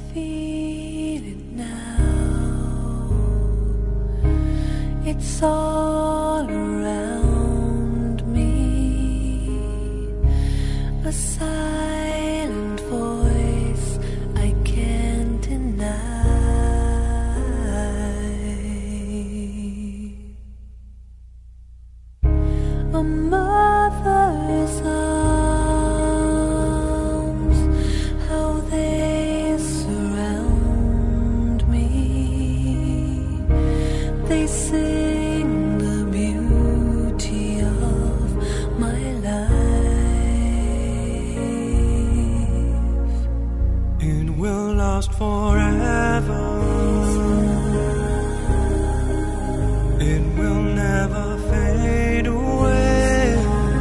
feel it now. It's all around me, a silent voice I can't deny. A mother's arms, how they surround me. They sing the beauty of my life. It will last forever. It will never fade away.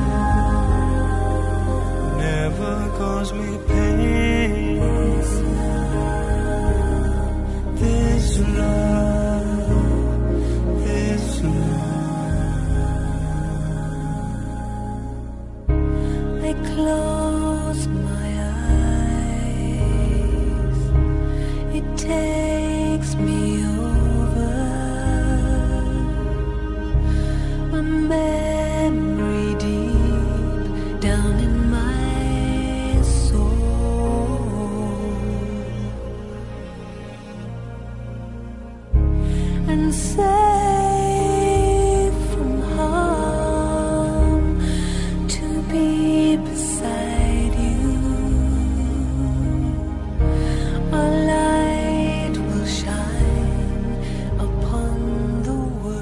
Never cause me pain. This love, this love. I close my eyes. It takes me over. A memory deep down in my soul, and safe from harm to be beside you. A light will shine upon the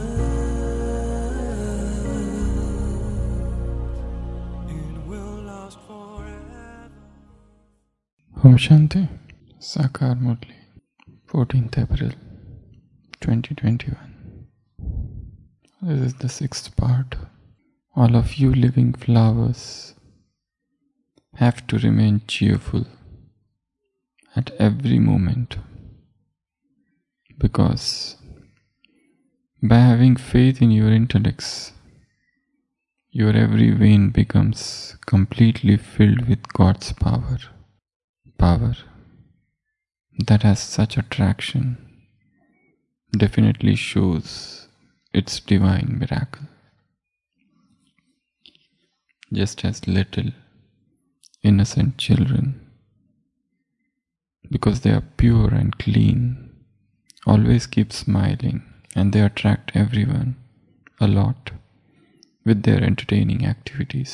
world. It will last forever. Om Shanti. Sakar Murli, 14th April 2021. This is the 6th part. All of you living flowers have to remain cheerful at every moment, because by having faith in your intellects, your every vein becomes completely filled with God's power. Power that has such attraction definitely shows its divine miracle. Just as little innocent children, because they are pure and clean, always keep smiling, and they attract everyone a lot with their entertaining activities.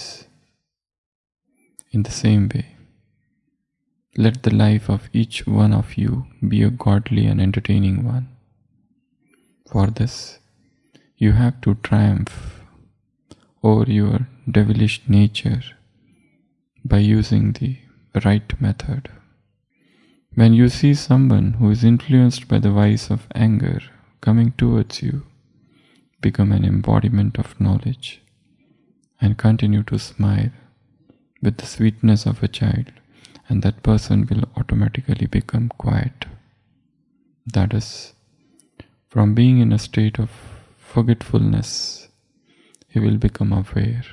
In the same way, let the life of each one of you be a godly and entertaining one. For this, you have to triumph over your devilish nature by using the right method. When you see someone who is influenced by the vice of anger coming towards you, become an embodiment of knowledge and continue to smile with the sweetness of a child, and that person will automatically become quiet. That is, from being in a state of forgetfulness, he will become aware.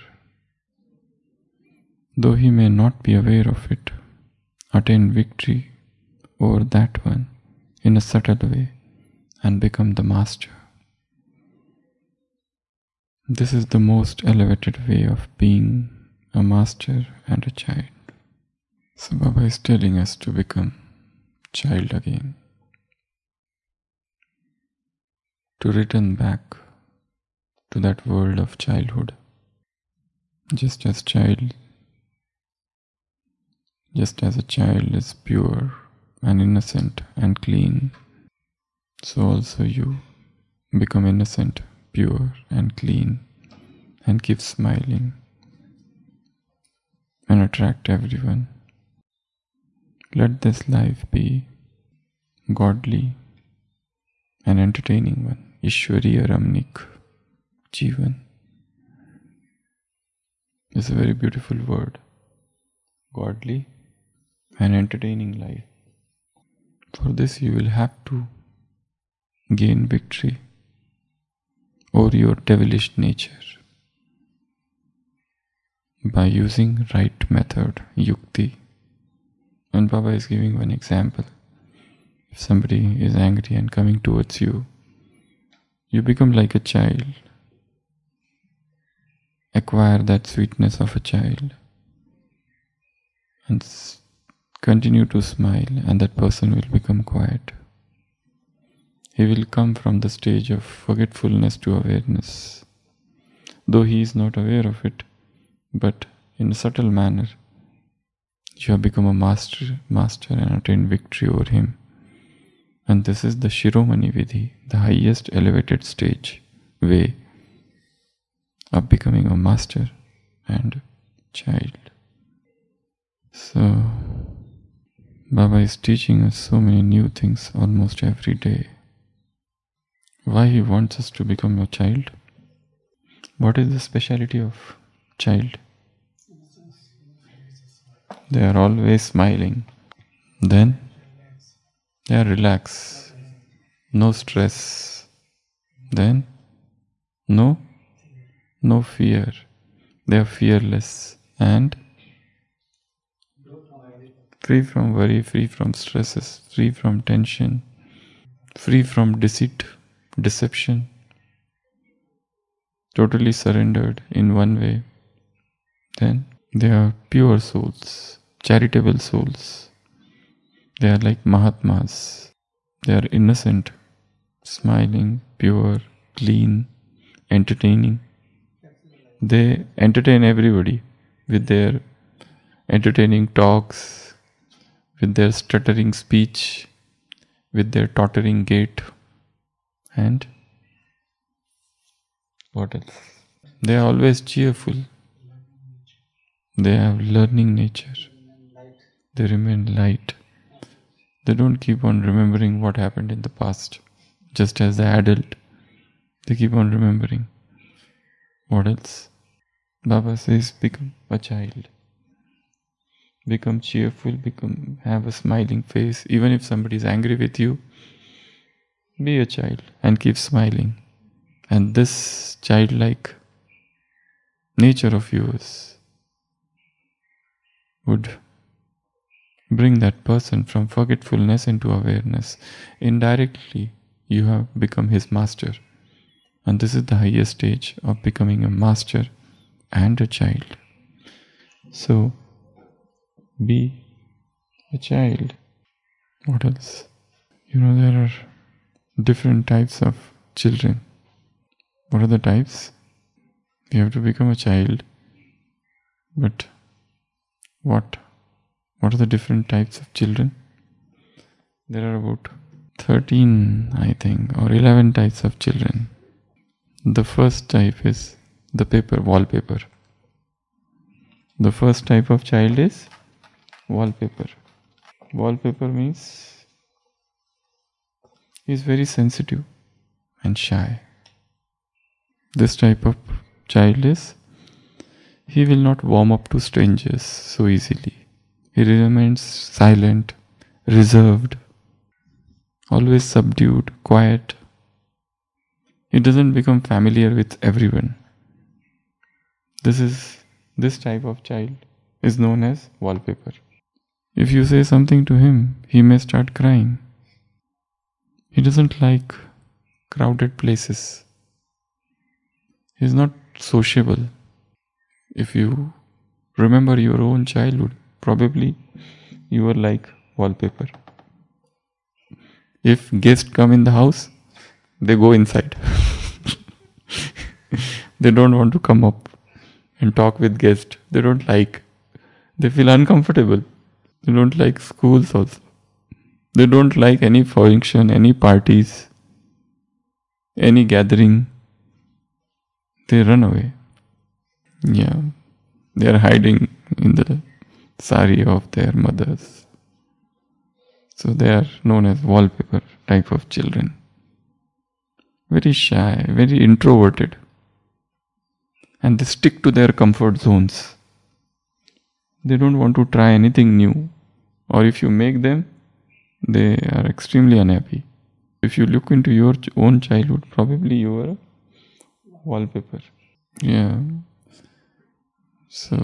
Though he may not be aware of it, attain victory over that one in a subtle way and become the master. This is the most elevated way of being a master and a child. So Baba is telling us to become child again, to return back to that world of childhood. Just as a child is pure and innocent and clean, so also you become innocent, pure and clean, and keep smiling and attract everyone. Let this life be godly and entertaining one. Ishwariya Ramnik Jeevan is a very beautiful word. Godly and entertaining life. For this you will have to gain victory over your devilish nature by using right method, yukti. And Baba is giving one example. If somebody is angry and coming towards you, you become like a child. Acquire that sweetness of a child and continue to smile, and that person will become quiet. He will come from the stage of forgetfulness to awareness, though he is not aware of it, but in a subtle manner, you have become a master and attained victory over him. And this is the Shiromani Vidhi, the highest elevated stage, way of becoming a master and child. So, Baba is teaching us so many new things almost every day. Why he wants us to become a child? What is the speciality of child? They are always smiling. Then they are relaxed. No stress. Then no fear. They are fearless and free from worry, free from stresses, free from tension, free from deceit, deception, totally surrendered in one way. Then they are pure souls, charitable souls. They are like Mahatmas. They are innocent, smiling, pure, clean, entertaining. They entertain everybody with their entertaining talks, with their stuttering speech, with their tottering gait, and what else? They are always cheerful. They have learning nature. They remain light. They don't keep on remembering what happened in the past. Just as the adult, they keep on remembering. What else? Baba says, become a child. Become cheerful, have a smiling face. Even if somebody is angry with you, be a child and keep smiling. And this childlike nature of yours would bring that person from forgetfulness into awareness. Indirectly, you have become his master. And this is the highest stage of becoming a master and a child. So, be a child. What else? There are different types of children. What are the types? You have to become a child. But what are the different types of children? There are about 13, I think, or 11 types of children. The first type is the wallpaper. The first type of child is wallpaper. Wallpaper means he is very sensitive and shy. This type of child he will not warm up to strangers so easily. He remains silent, reserved, always subdued, quiet. He doesn't become familiar with everyone. This type of child is known as wallpaper. If you say something to him, he may start crying. He doesn't like crowded places. He is not sociable. If you remember your own childhood, probably you were like wallpaper. If guests come in the house, they go inside. They don't want to come up and talk with guests. They don't like. They feel uncomfortable. They don't like schools also. They don't like any function, any parties, any gathering. They run away. Yeah. They are hiding in the sari of their mothers. So they are known as wallpaper type of children. Very shy, very introverted. And they stick to their comfort zones. They don't want to try anything new. Or if you make them, they are extremely unhappy. If you look into your own childhood, probably you were a wallpaper. Yeah. So,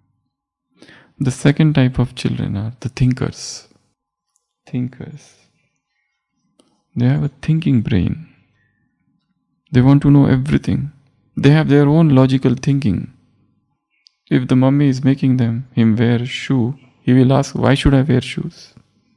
the second type of children are the thinkers. Thinkers. They have a thinking brain. They want to know everything. They have their own logical thinking. If the mummy is making him wear a shoe, he will ask, why should I wear shoes?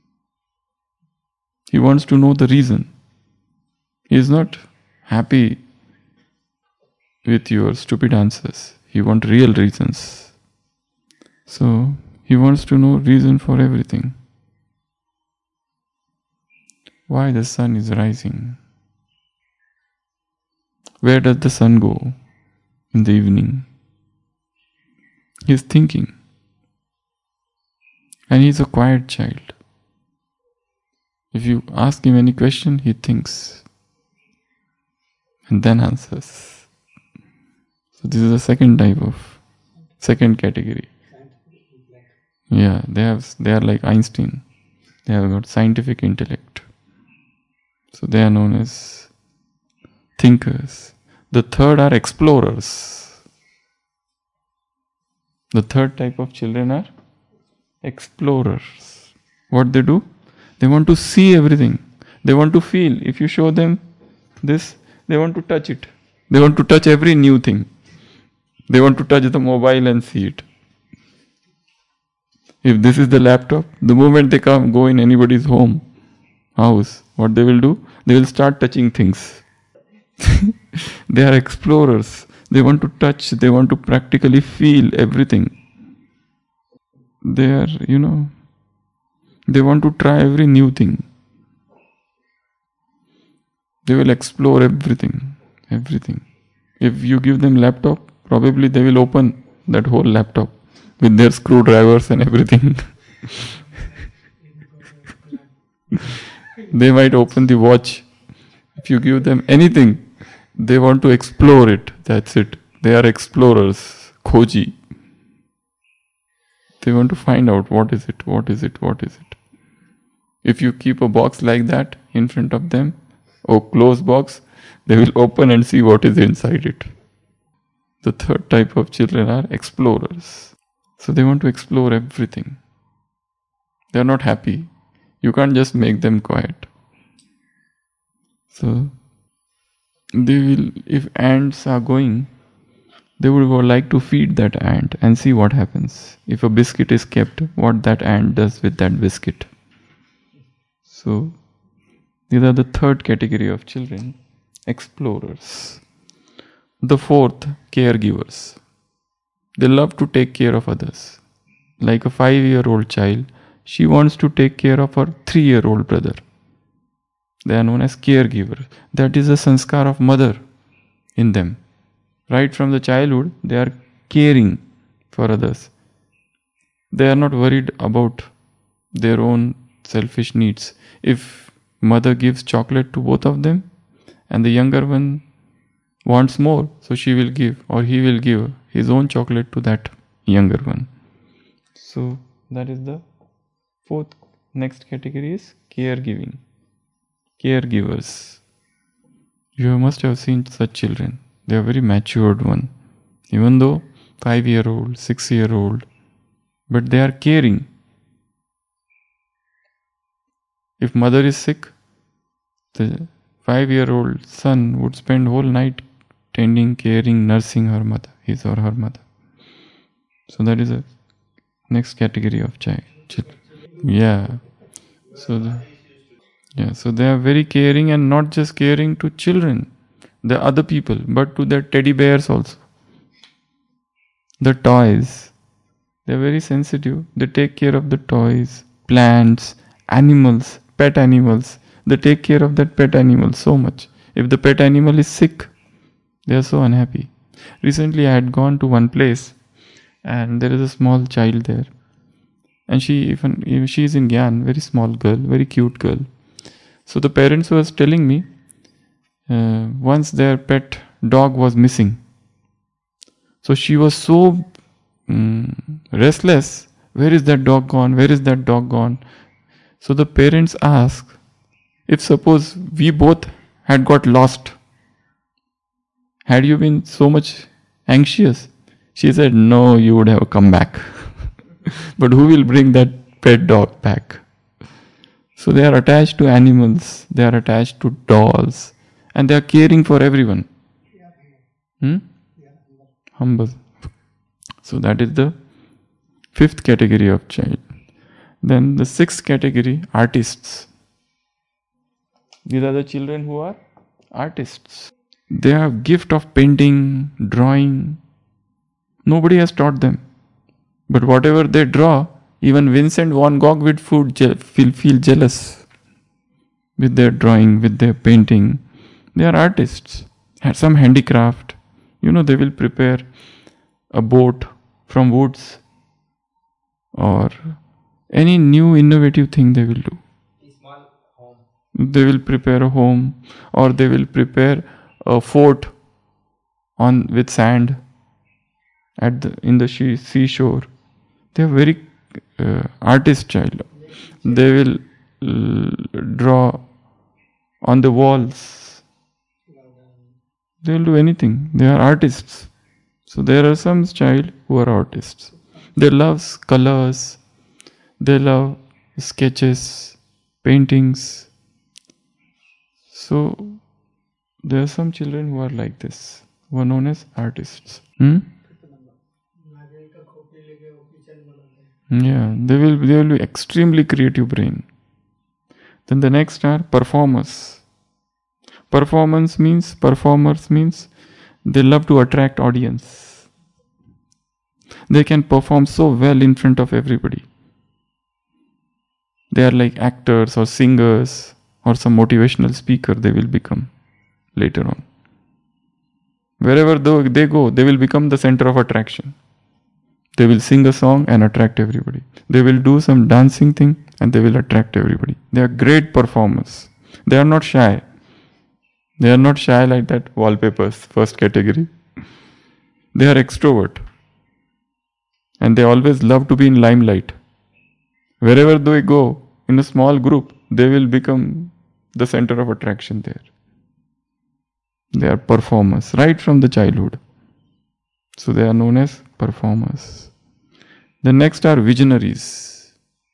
He wants to know the reason. He is not happy with your stupid answers. He wants real reasons. So he wants to know reason for everything. Why the sun is rising? Where does the sun go in the evening? He is thinking. And he is a quiet child. If you ask him any question, he thinks and then answers. So this is the second category. Yeah, they are like Einstein. They have got scientific intellect. So they are known as thinkers. The third are explorers. The third type of children are explorers. What they do? They want to see everything. They want to feel. If you show them this, they want to touch it. They want to touch every new thing. They want to touch the mobile and see it. If this is the laptop, the moment they go in anybody's house, what they will do? They will start touching things. They are explorers. They want to touch, they want to practically feel everything. They are, they want to try every new thing. They will explore everything. If you give them laptop, probably they will open that whole laptop with their screwdrivers and everything. They might open the watch. If you give them anything, they want to explore it. That's it. They are explorers. Khoji. They want to find out what is it. If you keep a box like that in front of them, or closed box, they will open and see what is inside it. The third type of children are explorers. So they want to explore everything. They are not happy. You can't just make them quiet. So they will, if ants are going, they would like to feed that ant and see what happens. If a biscuit is kept, what that ant does with that biscuit. So these are the third category of children, explorers. The fourth, caregivers. They love to take care of others. Like a 5-year-old child, she wants to take care of her 3-year-old brother. They are known as caregivers. That is the sanskar of mother in them. Right from the childhood, they are caring for others. They are not worried about their own selfish needs. If mother gives chocolate to both of them, and the younger one wants more, so she will give, or he will give his own chocolate to that younger one. So that is the fourth. Next category is caregiving. Caregivers. You must have seen such children. They are very matured one. Even though 5-year-old, 6-year-old, but they are caring. If mother is sick, the 5-year-old son would spend whole night tending, caring, nursing her mother, his or her mother. So that is a next category of child. Yeah. So they are very caring, and not just caring to children, the other people, but to their teddy bears also. The toys. They are very sensitive. They take care of the toys, plants, animals, pet animals. They take care of that pet animal so much. If the pet animal is sick, they are so unhappy. Recently I had gone to one place, and there is a small child there. And she is in Gyan, very small girl, very cute girl. So the parents was telling me, once their pet dog was missing. So she was so restless. Where is that dog gone? So the parents asked, if suppose we both had got lost, had you been so much anxious? She said, no, you would have come back. But who will bring that pet dog back? So they are attached to animals, they are attached to dolls, and they are caring for everyone. Humble. So that is the fifth category of child. Then the sixth category, artists. These are the children who are artists. They have gift of painting, drawing. Nobody has taught them. But whatever they draw, even Vincent van Gogh would feel jealous with their drawing, with their painting. They are artists. Had some handicraft. They will prepare a boat from woods or any new innovative thing they will do. They will prepare a home, or they will prepare a fort with sand in the seashore. They are very artist child. They will draw on the walls. They will do anything. They are artists. So there are some child who are artists. They love colors. They love sketches, paintings. So there are some children who are like this, who are known as artists. Yeah, they will be extremely creative brain. Then the next are performers. Performers means they love to attract audience. They can perform so well in front of everybody. They are like actors or singers or some motivational speaker they will become later on. Wherever they go, they will become the center of attraction. They will sing a song and attract everybody. They will do some dancing thing and they will attract everybody. They are great performers. They are not shy. They are not shy like that wallpapers, first category. They are extrovert. And they always love to be in limelight. Wherever they go, in a small group, they will become the center of attraction there. They are performers, right from the childhood. So they are known as performers. The next are visionaries.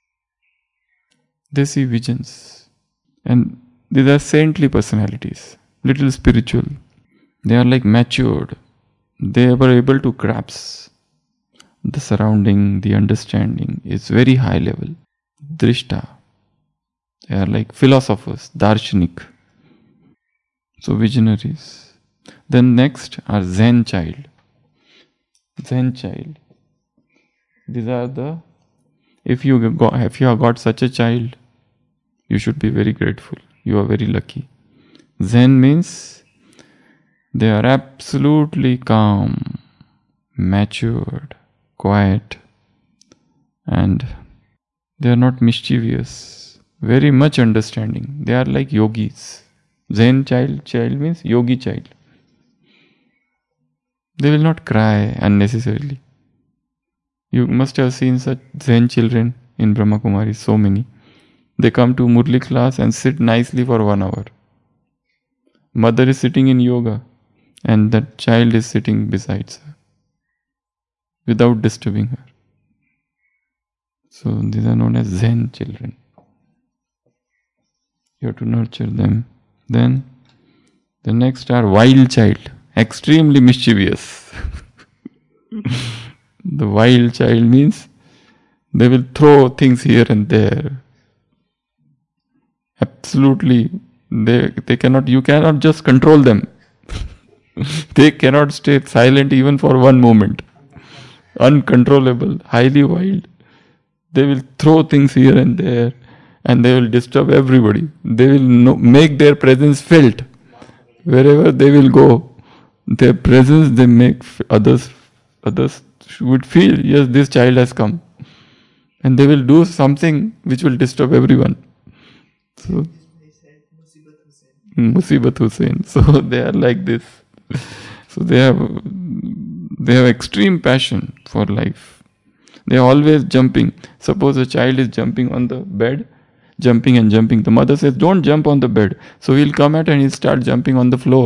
They see visions. And these are saintly personalities, little spiritual. They are like matured. They were able to grasp the surrounding, the understanding is very high level. Drishta. They are like philosophers, darshanik. So visionaries. Then next are Zen child. Zen child. These are if you have got such a child, you should be very grateful. You are very lucky. Zen means they are absolutely calm, matured, quiet, and they are not mischievous. Very much understanding. They are like yogis. Zen child means yogi child. They will not cry unnecessarily. You must have seen such Zen children in Brahma Kumari, so many. They come to Murli class and sit nicely for 1 hour. Mother is sitting in yoga and that child is sitting beside her without disturbing her. So these are known as Zen children. You have to nurture them. Then the next are wild child, extremely mischievous. The wild child means they will throw things here and there. Absolutely, they cannot. You cannot just control them. They cannot stay silent even for 1 moment. Uncontrollable, highly wild. They will throw things here and there, and they will disturb everybody. They will make their presence felt wherever they will go. Their presence, they make others would feel, yes, this child has come, and they will do something which will disturb everyone. So, Musibat Hussain. So they are like this. So they have extreme passion for life. They are always jumping. Suppose a child is jumping on the bed, jumping and jumping. The mother says, don't jump on the bed. So he'll come out and he'll start jumping on the floor.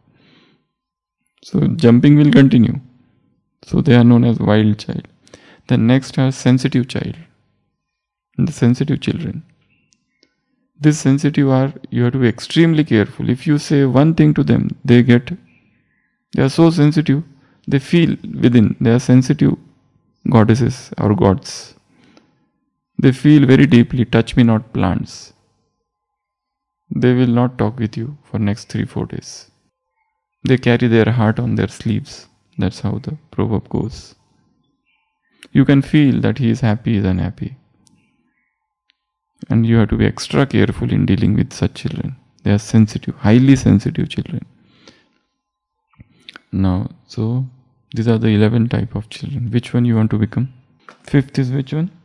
So jumping will continue. So they are known as wild child. The next are sensitive child. And the sensitive children. This sensitive are, you have to be extremely careful. If you say one thing to them, they are so sensitive, they feel within, they are sensitive goddesses or gods. They feel very deeply, touch me not plants. They will not talk with you for next 3-4 days. They carry their heart on their sleeves. That's how the proverb goes. You can feel that he is happy, he is unhappy. And you have to be extra careful in dealing with such children. They are sensitive, highly sensitive children. Now, so these are the 11 type of children. Which one you want to become? Fifth is which one?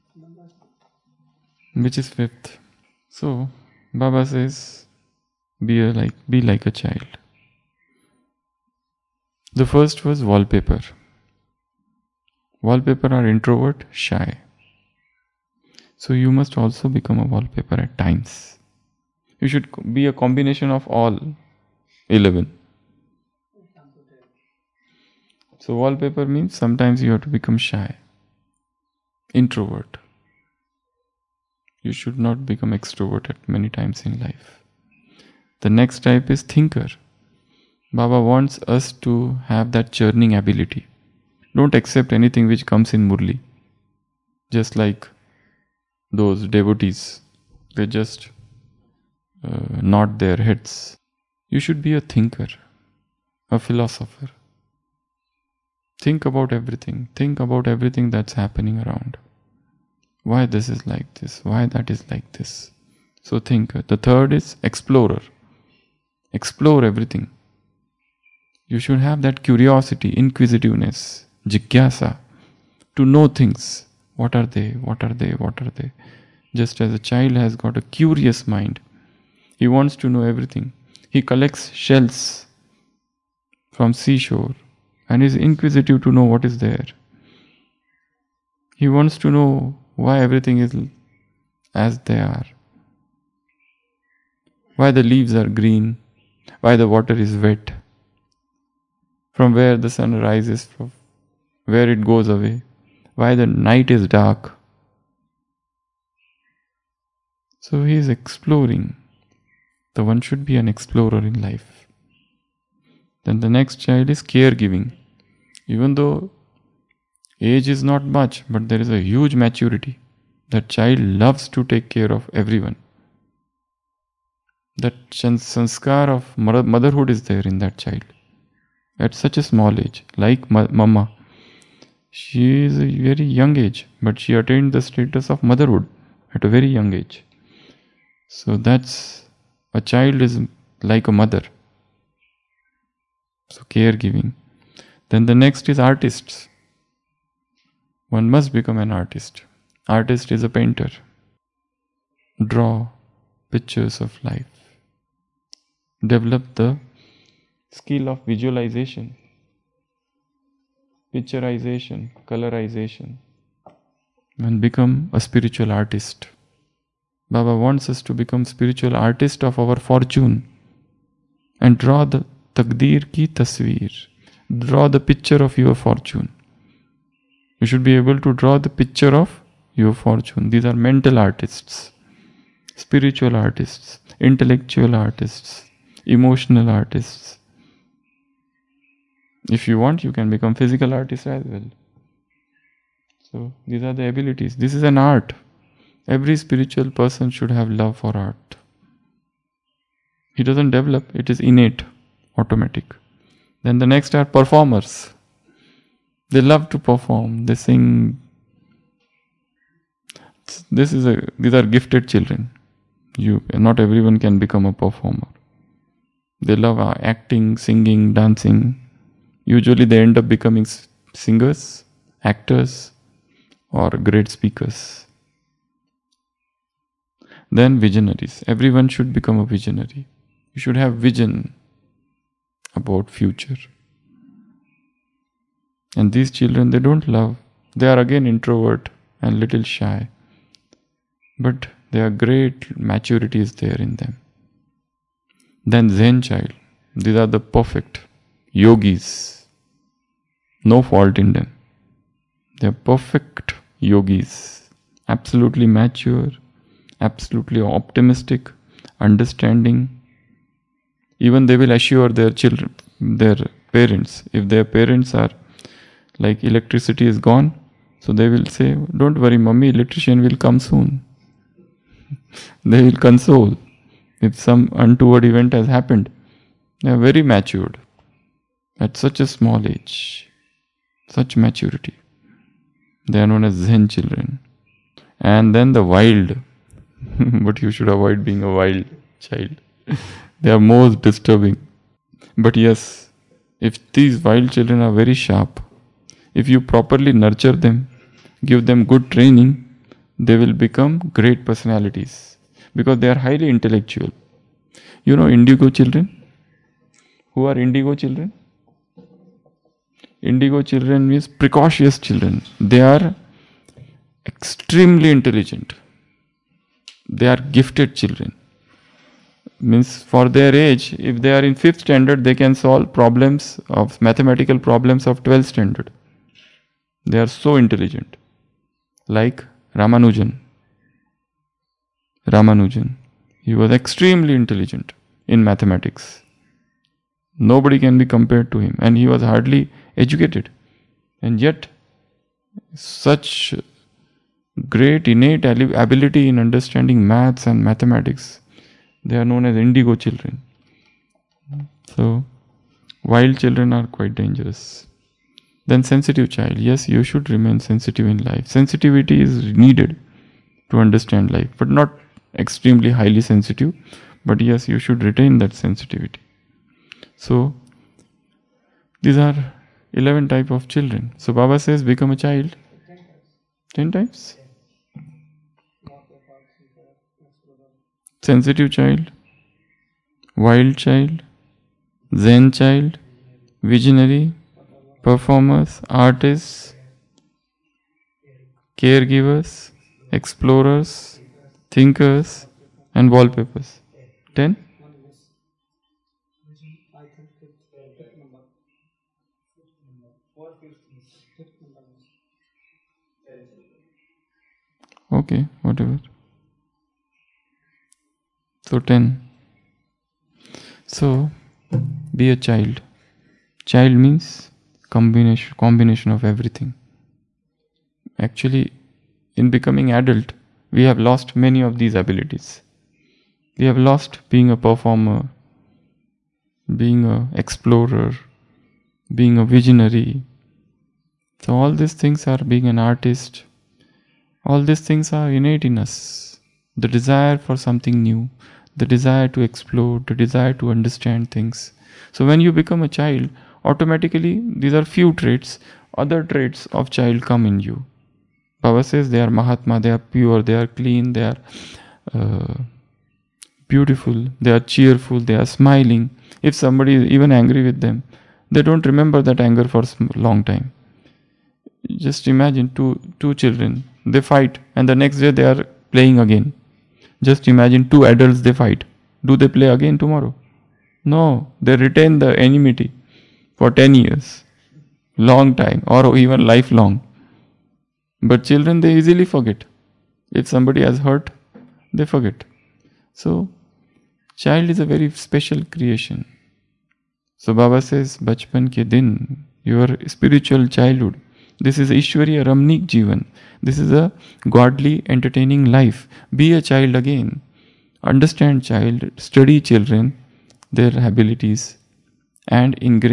Which is fifth? So, Baba says, be like a child. The first was wallpaper. Wallpaper are introvert, shy. So you must also become a wallpaper at times. You should be a combination of all 11. So wallpaper means sometimes you have to become shy, introvert. You should not become extrovert at many times in life. The next type is thinker. Baba wants us to have that churning ability. Don't accept anything which comes in Murli. Just like those devotees, they just nod their heads. You should be a thinker, a philosopher. Think about everything. Think about everything that's happening around. Why this is like this? Why that is like this? So thinker. The third is explorer. Explore everything. You should have that curiosity, inquisitiveness, jigyasa, to know things. What are they? What are they? What are they? Just as a child has got a curious mind. He wants to know everything. He collects shells from seashore and is inquisitive to know what is there. He wants to know why everything is as they are. Why the leaves are green. Why the water is wet. From where the sun rises, from where it goes away. Why the night is dark. So he is exploring. The one should be an explorer in life. Then the next child is caregiving. Even though age is not much, but there is a huge maturity. That child loves to take care of everyone. That sanskar of motherhood is there in that child. At such a small age, like Mama. She is a very young age, but she attained the status of motherhood at a very young age. So that's, a child is like a mother. So caregiving. Then the next is artists. One must become an artist. Artist is a painter. Draw pictures of life. Develop the skill of visualization, picturization, colorization, and become a spiritual artist. Baba wants us to become spiritual artist of our fortune and draw the taqdeer ki tasveer. Draw the picture of your fortune. You should be able to draw the picture of your fortune. These are mental artists, spiritual artists, intellectual artists, emotional artists. If you want, you can become physical artist as well. So these are the abilities. This is an art. Every spiritual person should have love for art. He doesn't develop, it is innate, automatic. Then the next are performers. They love to perform, they sing. These are gifted children. Not everyone can become a performer. They love acting, singing, dancing. Usually they end up becoming singers, actors, or great speakers. Then visionaries. Everyone should become a visionary. You should have vision about future. And these children, they don't love. They are again introvert and little shy. But their great maturity is there in them. Then Zen child. These are the perfect yogis. No fault in them. They are perfect yogis. Absolutely mature absolutely optimistic, understanding. Even they will assure their children, their parents, if their parents are like electricity is gone, so they will say, don't worry mummy, electrician will come soon. They will console. If some untoward event has happened, they are very matured at such a small age, such maturity. They are known as Zen children. And then the wild, but you should avoid being a wild child. They are most disturbing. But yes, if these wild children are very sharp, if you properly nurture them, give them good training, they will become great personalities because they are highly intellectual. You know indigo children? Who are indigo children? Indigo children means precocious children. They are extremely intelligent. They are gifted children. Means for their age, if they are in 5th standard, they can solve problems of mathematical problems of 12th standard. They are so intelligent. Like Ramanujan. He was extremely intelligent in mathematics. Nobody can be compared to him, and he was hardly educated. And yet, such great innate ability in understanding maths and mathematics. They are known as indigo children. So, wild children are quite dangerous. Then sensitive child. Yes, you should remain sensitive in life. Sensitivity is needed to understand life, but not extremely highly sensitive. But yes, you should retain that sensitivity. So, these are 11 types of children. So, Baba says, become a child. 10 times? Sensitive child, wild child, Zen child, visionary, performers, artists, caregivers, explorers, thinkers, and wallpapers. 10? Okay, whatever. So 10. So, be a child. Child means combination of everything. Actually, in becoming adult, we have lost many of these abilities. We have lost being a performer, being an explorer, being a visionary. So all these things are being an artist. All these things are innate in us. The desire for something new, the desire to explore, the desire to understand things. So when you become a child, automatically these are few traits. Other traits of child come in you. Baba says they are Mahatma, they are pure, they are clean, they are beautiful, they are cheerful, they are smiling. If somebody is even angry with them, they don't remember that anger for a long time. Just imagine two children, they fight and the next day they are playing again. Just imagine 2 adults, they fight. Do they play again tomorrow? No, they retain the enmity for 10 years, long time, or even lifelong. But children, they easily forget. If somebody has hurt, they forget. So, child is a very special creation. So Baba says, Bachpan ke din, your spiritual childhood. This is Ishwariya Ramnik Jivan. This is a godly, entertaining life. Be a child again. Understand child, study children, their abilities, and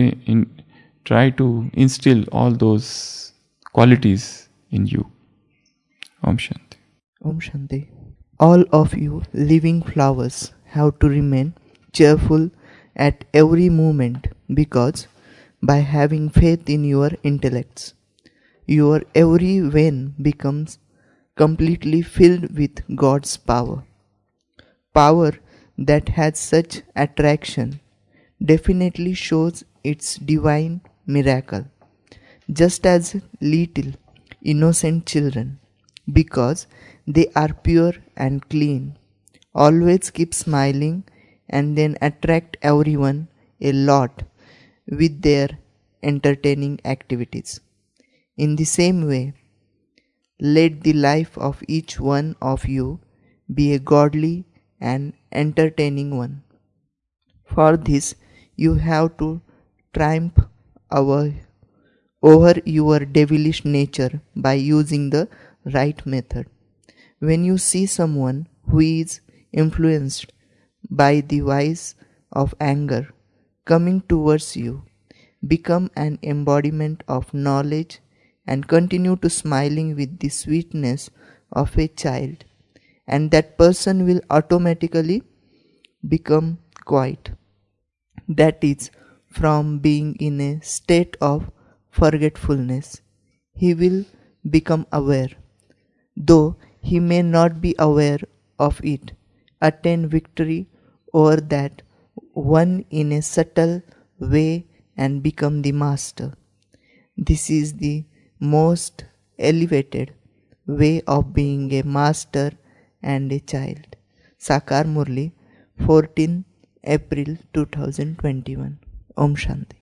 try to instill all those qualities in you. Om Shanti. Om Shanti. All of you living flowers have to remain cheerful at every moment, because by having faith in your intellects, your every vein becomes completely filled with God's power. Power that has such attraction definitely shows its divine miracle. Just as little innocent children, because they are pure and clean, always keep smiling and then attract everyone a lot with their entertaining activities. In the same way, let the life of each one of you be a godly and entertaining one. For this, you have to triumph over your devilish nature by using the right method. When you see someone who is influenced by the vice of anger coming towards you, become an embodiment of knowledge and continue to smiling with the sweetness of a child, and that person will automatically become quiet. That is, from being in a state of forgetfulness, he will become aware, though he may not be aware of it, attain victory over that one in a subtle way and become the master. This is the most elevated way of being a master and a child. Sakar Murli, 14 April 2021. Om Shanti.